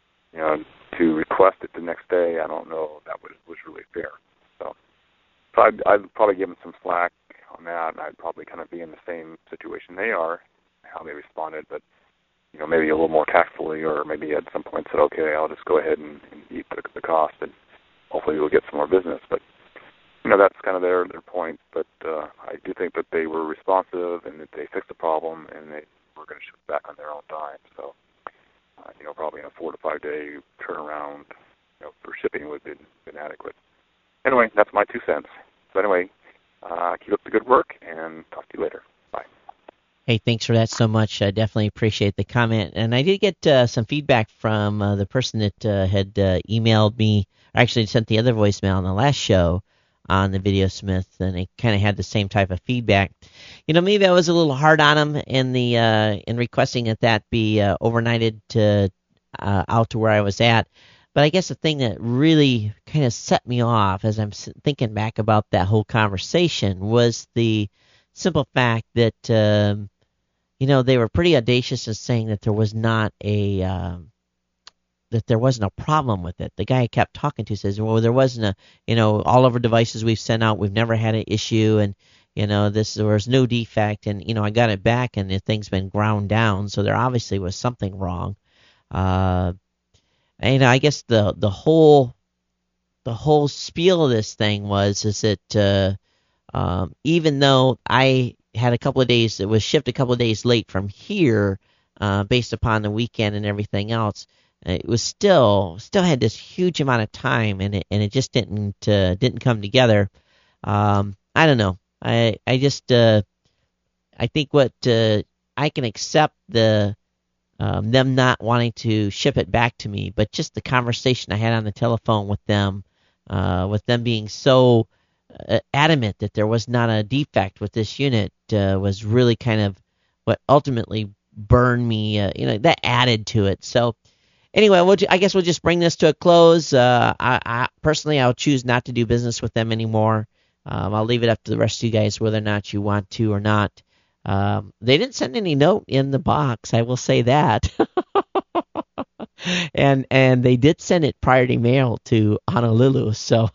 to request it the next day, I don't know if that was really fair. So I'd probably give them some slack on that, and I'd probably kind of be in the same situation they are, how they responded, but maybe a little more tactfully, or maybe at some point said, okay, I'll just go ahead and eat the cost, and hopefully we'll get some more business. But that's kind of their point. But I do think that they were responsive and that they fixed the problem, and they were going to ship it back on their own time. So probably in a 4 to 5 day turnaround, for shipping would have been adequate. Anyway, that's my 2 cents. So anyway, keep up the good work, and talk to you later. Bye. Hey, thanks for that so much. I definitely appreciate the comment. And I did get some feedback from the person that had emailed me, or actually sent the other voicemail on the last show on the Video Smith, and they kind of had the same type of feedback. Maybe I was a little hard on them in requesting that be overnighted out to where I was at. But I guess the thing that really kind of set me off as I'm thinking back about that whole conversation was the simple fact that they were pretty audacious in saying that there was not that there wasn't a problem with it. The guy I kept talking to says, well, there wasn't all of our devices we've sent out, we've never had an issue, and there was no defect, and I got it back, and the thing's been ground down, so there obviously was something wrong. I guess the whole spiel of this thing is that even though I had a couple of days, it was shipped a couple of days late from here, based upon the weekend and everything else, it was still had this huge amount of time, and it just didn't come together. I don't know. I think what I can accept them not wanting to ship it back to me, but just the conversation I had on the telephone with them being so adamant that there was not a defect with this unit was really kind of what ultimately burned me. That added to it. So anyway, I guess we'll just bring this to a close. I personally, I'll choose not to do business with them anymore. I'll leave it up to the rest of you guys whether or not you want to or not. They didn't send any note in the box, I will say that. and they did send it priority mail to Honolulu, so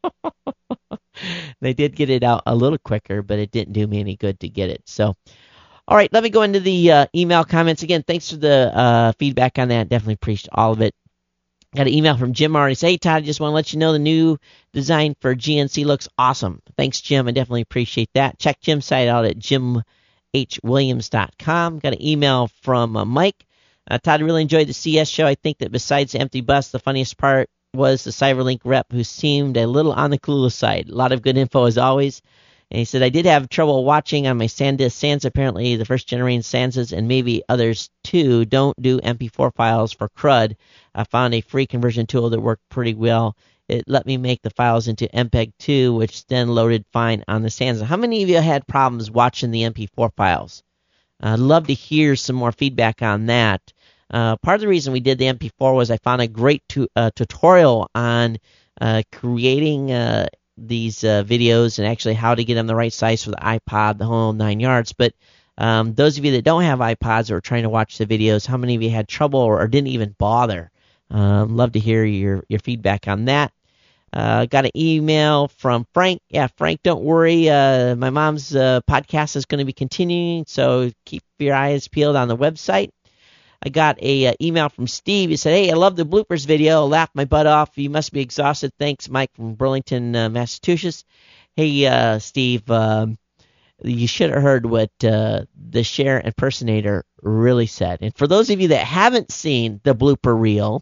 they did get it out a little quicker, but it didn't do me any good to get it. So, all right, let me go into the email comments. Again, thanks for the feedback on that. Definitely appreciate all of it. Got an email from Jim already. Hey, Todd, I just want to let you know the new design for GNC looks awesome. Thanks, Jim. I definitely appreciate that. Check Jim's site out at jimhwilliams.com. Got an email from Mike. Todd, really enjoyed the CS show. I think that besides the empty bus, the funniest part was the CyberLink rep who seemed a little on the clueless side. A lot of good info as always. And he said, I did have trouble watching on my SanDisk. Sans apparently the first generation Sanses and maybe others too don't do MP4 files for CRUD. I found a free conversion tool that worked pretty well. It let me make the files into MPEG-2, which then loaded fine on the Sansa. How many of you had problems watching the MP4 files? I'd love to hear some more feedback on that. Part of the reason we did the MP4 was I found a great tutorial on creating these videos and actually how to get them the right size for the iPod, the whole 9 yards. But those of you that don't have iPods or are trying to watch the videos, how many of you had trouble or didn't even bother? Love to hear your feedback on that. Got an email from Frank. Yeah, Frank, don't worry. My mom's podcast is going to be continuing, so keep your eyes peeled on the website. I got a email from Steve. He said, hey, I love the bloopers video. Laughed my butt off. You must be exhausted. Thanks, Mike from Burlington, Massachusetts. Hey, Steve, you should have heard what the Cher impersonator really said. And for those of you that haven't seen the blooper reel,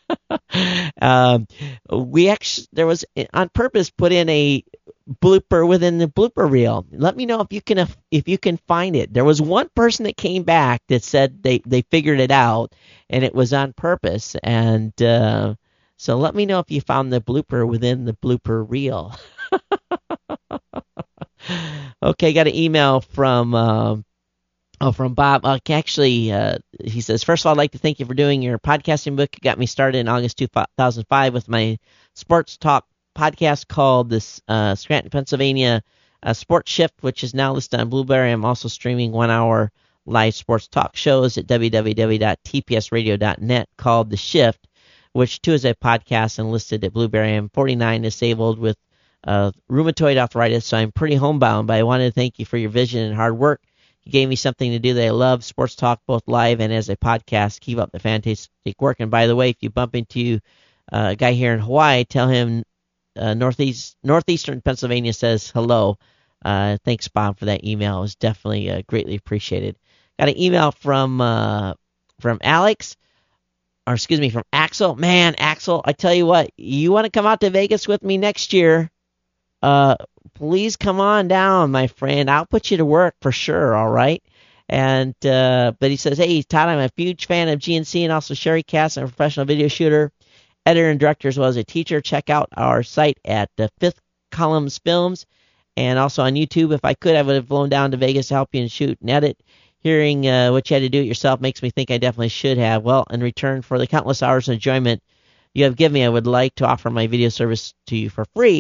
there was on purpose put in a blooper within the blooper reel. Let me know if you can find it. There was one person that came back that said they figured it out and it was on purpose. And so let me know if you found the blooper within the blooper reel. Okay, got an email from Bob. He says, first of all, I'd like to thank you for doing your podcasting book. It got me started in August 2005 with my sports talk podcast called this Scranton, Pennsylvania Sports Shift, which is now listed on Blueberry. I'm also streaming 1 hour live sports talk shows at www.tpsradio.net called The Shift, which too is a podcast and listed at Blueberry. I'm 49, disabled with rheumatoid arthritis, so I'm pretty homebound, but I wanted to thank you for your vision and hard work. You gave me something to do that I love, sports talk, both live and as a podcast. Keep up the fantastic work. And by the way, if you bump into a guy here in Hawaii, tell him Northeastern Pennsylvania says hello. Thanks, Bob, for that email. It was definitely greatly appreciated. Got an email from Alex, or excuse me, from Axel. Man, Axel, I tell you what, you want to come out to Vegas with me next year? Please come on down, my friend. I'll put you to work for sure, all right? And but he says, hey, Todd, I'm a huge fan of GNC and also Sherrycast. I'm a professional video shooter, editor and director, as well as a teacher. Check out our site at the Fifth Columns Films and also on YouTube. If I could, I would have flown down to Vegas to help you and shoot and edit. Hearing what you had to do it yourself makes me think I definitely should have. Well, in return for the countless hours of enjoyment you have given me, I would like to offer my video service to you for free.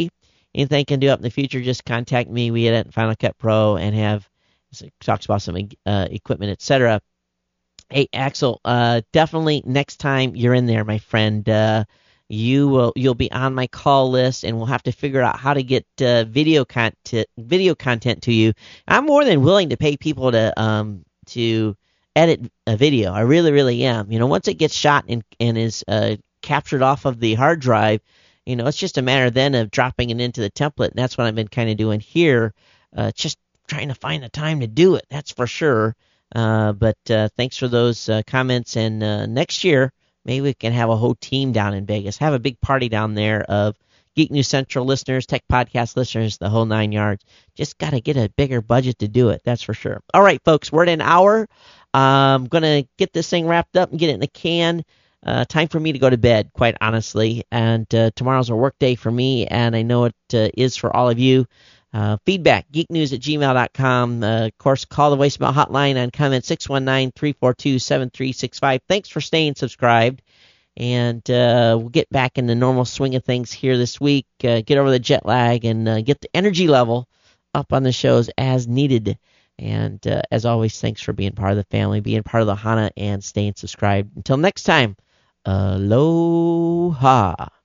anything I can do up in the future, just contact me. We at Final Cut Pro and have talks about some equipment, etc. Hey, Axel, definitely next time you're in there, my friend, you'll be on my call list, and we'll have to figure out how to get video content to you. I'm more than willing to pay people to edit a video. I really, really am. Once it gets shot and is captured off of the hard drive, it's just a matter then of dropping it into the template, and that's what I've been kind of doing here. Just trying to find the time to do it, that's for sure. But thanks for those comments, and next year maybe we can have a whole team down in Vegas, have a big party down there of Geek News Central listeners, Tech Podcast listeners, the whole 9 yards. Just got to get a bigger budget to do it, that's for sure. All right, folks, we're at an hour. I'm going to get this thing wrapped up and get it in the can. Time for me to go to bed, quite honestly, and tomorrow's a work day for me, and I know it is for all of you. Feedback, geeknews@gmail.com. Of course, call the voicemail hotline on comment 619-342-7365. Thanks for staying subscribed, and we'll get back in the normal swing of things here this week, get over the jet lag, and get the energy level up on the shows as needed. And as always, thanks for being part of the family, being part of the Ohana, and staying subscribed. Until next time, aloha.